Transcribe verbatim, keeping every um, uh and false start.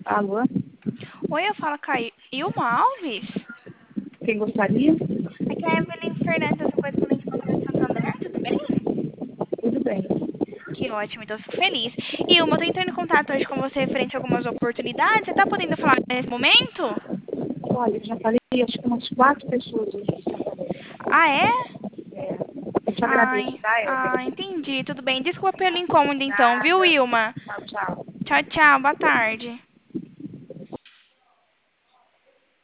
Alô? Oi, eu falo com a Il- Ilma Alves. Quem gostaria? Aqui é a Evelyn Fernandes, do Correspondente Banco Santander, tudo bem? Tudo bem. Que ótimo, então eu fico feliz. Ilma, eu tô entrando em contato hoje com você referente a algumas oportunidades. Você tá podendo falar nesse momento? Olha, eu já falei, acho que umas quatro pessoas hoje estão falando. Ah, é? É, eu te agradeço, Ai, tá, ah, Evelyn? entendi, tudo bem. Desculpa pelo incômodo então, viu, Nada. Ilma? Tchau, tchau. Tchau, tchau, boa tarde.